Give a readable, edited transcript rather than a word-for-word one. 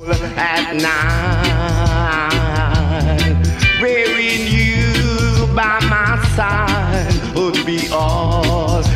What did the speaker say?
at night, wearing you by my side would be all